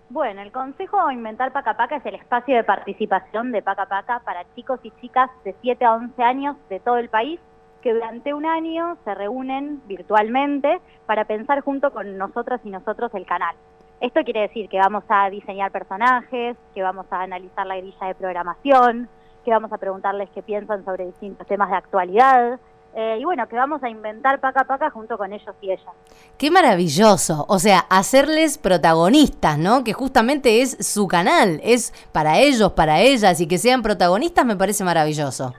Bueno, el Consejo Inventar Paca Paca es el espacio de participación de Paca Paca para chicos y chicas de 7 a 11 años de todo el país que durante un año se reúnen virtualmente para pensar junto con nosotras y nosotros el canal. Esto quiere decir que vamos a diseñar personajes, que vamos a analizar la grilla de programación, que vamos a preguntarles qué piensan sobre distintos temas de actualidad, y bueno, que vamos a inventar Paca Paca junto con ellos y ellas. Qué maravilloso, o sea, hacerles protagonistas, ¿no? Que justamente es su canal, es para ellos, para ellas, y que sean protagonistas me parece maravilloso.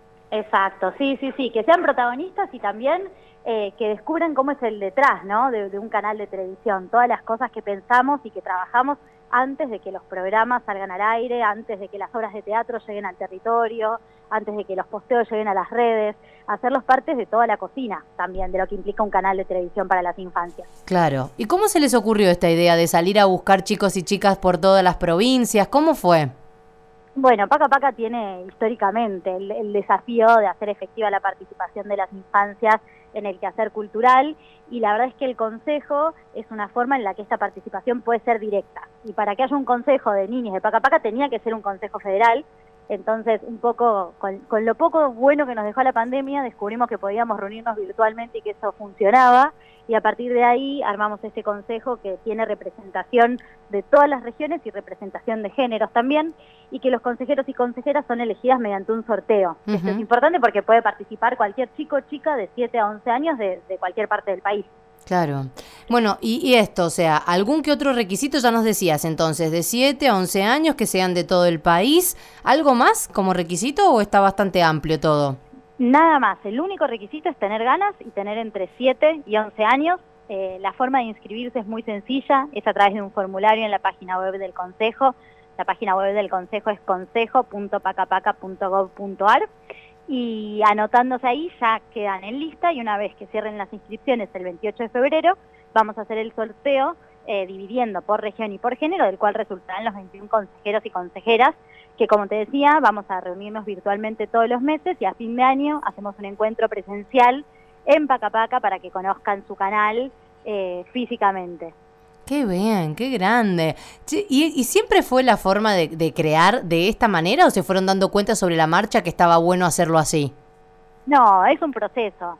Exacto, sí, sí, sí, que sean protagonistas y también que descubran cómo es el detrás, ¿no? De un canal de televisión, todas las cosas que pensamos y que trabajamos antes de que los programas salgan al aire, antes de que las obras de teatro lleguen al territorio, antes de que los posteos lleguen a las redes, hacerlos partes de toda la cocina también, de lo que implica un canal de televisión para las infancias. Claro. ¿Y cómo se les ocurrió esta idea de salir a buscar chicos y chicas por todas las provincias? ¿Cómo fue? Bueno, Paca Paca tiene históricamente el desafío de hacer efectiva la participación de las infancias en el quehacer cultural y la verdad es que el consejo es una forma en la que esta participación puede ser directa. Y para que haya un consejo de niños de Paca Paca tenía que ser un consejo federal. Entonces, un poco con lo poco bueno que nos dejó la pandemia, descubrimos que podíamos reunirnos virtualmente y que eso funcionaba. Y a partir de ahí armamos este consejo que tiene representación de todas las regiones y representación de géneros también, y que los consejeros y consejeras son elegidas mediante un sorteo. Esto es importante porque puede participar cualquier chico o chica de 7 a 11 años de cualquier parte del país. Claro. Bueno, y esto, o sea, algún que otro requisito ya nos decías entonces, de 7 a 11 años, que sean de todo el país. ¿Algo más como requisito o está bastante amplio todo? Nada más, el único requisito es tener ganas y tener entre 7 y 11 años. La forma de inscribirse es muy sencilla, es a través de un formulario en la página web del Consejo. La página web del Consejo es consejo.pacapaca.gov.ar y anotándose ahí ya quedan en lista y una vez que cierren las inscripciones el 28 de febrero vamos a hacer el sorteo dividiendo por región y por género, del cual resultarán los 21 consejeros y consejeras que, como te decía, vamos a reunirnos virtualmente todos los meses y a fin de año hacemos un encuentro presencial en Paca Paca para que conozcan su canal físicamente. Qué bien, qué grande. Che, ¿y siempre fue la forma de crear de esta manera o se fueron dando cuenta sobre la marcha que estaba bueno hacerlo así? No, es un proceso.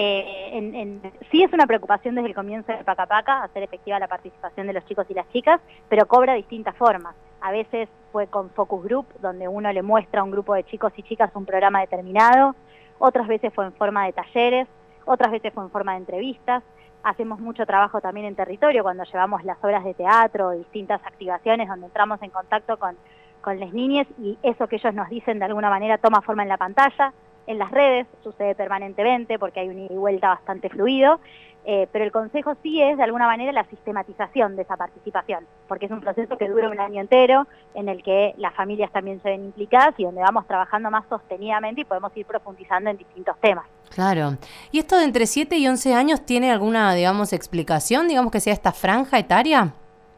Sí es una preocupación desde el comienzo de Paca Paca hacer efectiva la participación de los chicos y las chicas, pero cobra distintas formas. A veces fue con focus group, donde uno le muestra a un grupo de chicos y chicas un programa determinado, otras veces fue en forma de talleres, otras veces fue en forma de entrevistas. Hacemos mucho trabajo también en territorio cuando llevamos las obras de teatro, distintas activaciones donde entramos en contacto con las niñas y eso que ellos nos dicen de alguna manera toma forma en la pantalla. En las redes sucede permanentemente porque hay un ida y vuelta bastante fluido, pero el consejo sí es de alguna manera la sistematización de esa participación, porque es un proceso que dura un año entero, en el que las familias también se ven implicadas y donde vamos trabajando más sostenidamente y podemos ir profundizando en distintos temas. Claro. ¿Y esto de entre 7 y 11 años tiene alguna, digamos, explicación, digamos que sea esta franja etaria?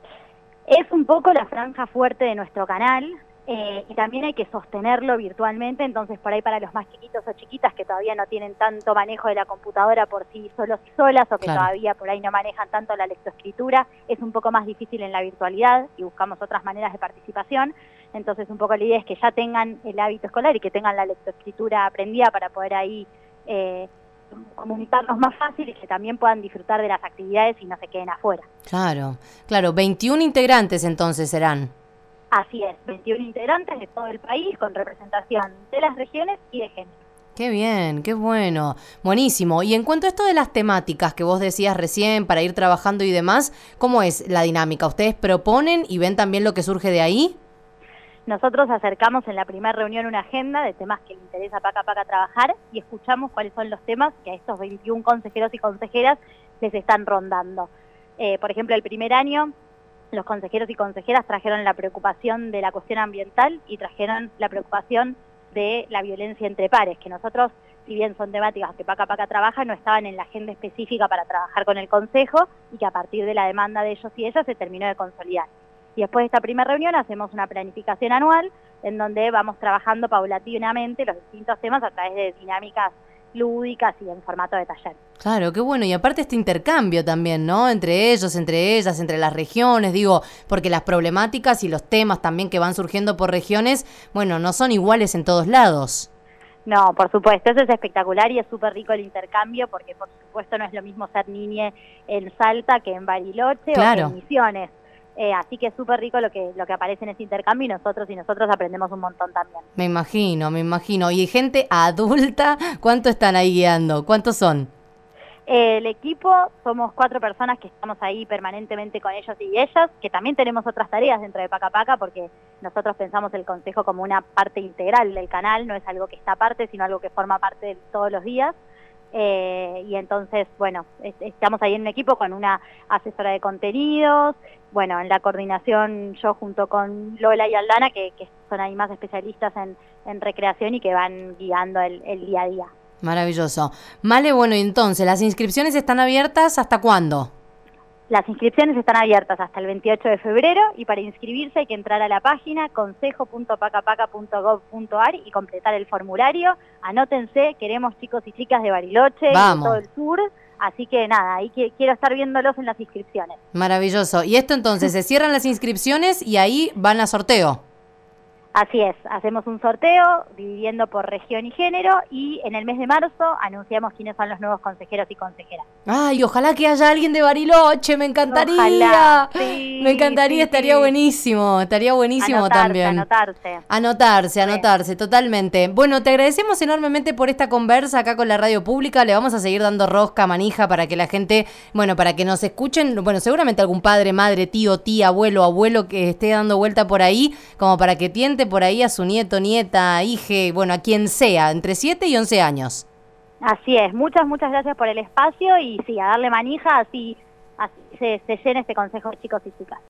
Es un poco la franja fuerte de nuestro canal, y también hay que sostenerlo virtualmente, entonces por ahí para los más chiquitos o chiquitas que todavía no tienen tanto manejo de la computadora por sí solos y solas o que Claro. todavía por ahí no manejan tanto la lectoescritura, es un poco más difícil en la virtualidad y buscamos otras maneras de participación, entonces un poco la idea es que ya tengan el hábito escolar y que tengan la lectoescritura aprendida para poder ahí comunicarnos más fácil y que también puedan disfrutar de las actividades y no se queden afuera. Claro, claro, 21 integrantes entonces serán. Así es, 21 integrantes de todo el país con representación de las regiones y de género. Qué bien, qué bueno, buenísimo. Y en cuanto a esto de las temáticas que vos decías recién para ir trabajando y demás, ¿cómo es la dinámica? ¿Ustedes proponen y ven también lo que surge de ahí? Nosotros acercamos en la primera reunión una agenda de temas que le interesa a Paca Paca trabajar y escuchamos cuáles son los temas que a estos 21 consejeros y consejeras les están rondando. Por ejemplo, el primer año los consejeros y consejeras trajeron la preocupación de la cuestión ambiental y trajeron la preocupación de la violencia entre pares, que nosotros, si bien son temáticas que Paca Paca trabaja, no estaban en la agenda específica para trabajar con el Consejo y que a partir de la demanda de ellos y ellas se terminó de consolidar. Y después de esta primera reunión hacemos una planificación anual en donde vamos trabajando paulatinamente los distintos temas a través de dinámicas lúdicas y en formato de taller. Claro, qué bueno. Y aparte este intercambio también, ¿no? Entre ellos, entre ellas, entre las regiones, digo, porque las problemáticas y los temas también que van surgiendo por regiones, bueno, no son iguales en todos lados. No, por supuesto, eso es espectacular y es súper rico el intercambio porque por supuesto no es lo mismo ser niñe en Salta que en Bariloche o que en Misiones. Así que es súper rico lo que aparece en ese intercambio y nosotros aprendemos un montón también. Me imagino. ¿Y gente adulta? ¿Cuánto están ahí guiando? ¿Cuántos son? El equipo somos 4 personas que estamos ahí permanentemente con ellos y ellas, que también tenemos otras tareas dentro de Paca Paca porque nosotros pensamos el consejo como una parte integral del canal, no es algo que está aparte, sino algo que forma parte de todos los días. Y entonces, bueno, estamos ahí en un equipo con una asesora de contenidos, bueno, en la coordinación yo junto con Lola y Aldana, que son ahí más especialistas en recreación y que van guiando el día a día. Maravilloso. Male, bueno, y entonces, ¿las inscripciones están abiertas hasta cuándo? Las inscripciones están abiertas hasta el 28 de febrero y para inscribirse hay que entrar a la página consejo.pacapaca.gov.ar y completar el formulario. Anótense, queremos chicos y chicas de Bariloche y de todo el sur, así que nada, ahí quiero estar viéndolos en las inscripciones. Maravilloso. Y esto entonces, se cierran las inscripciones y ahí van a sorteo. Así es, hacemos un sorteo dividiendo por región y género y en el mes de marzo anunciamos quiénes son los nuevos consejeros y consejeras. Ay, ojalá que haya alguien de Bariloche, me encantaría. Ojalá, sí, me encantaría, sí, estaría buenísimo también. Anotarse, totalmente. Bueno, te agradecemos enormemente por esta conversa acá con la radio pública, le vamos a seguir dando rosca, manija, para que la gente, bueno, para que nos escuchen, bueno, seguramente algún padre, madre, tío, tía, abuelo que esté dando vuelta por ahí, como para que tiente por ahí a su nieto, nieta, hije, bueno, a quien sea, entre 7 y 11 años. Así es, muchas gracias por el espacio y sí, a darle manija, así se llena este consejo de chicos y chicas.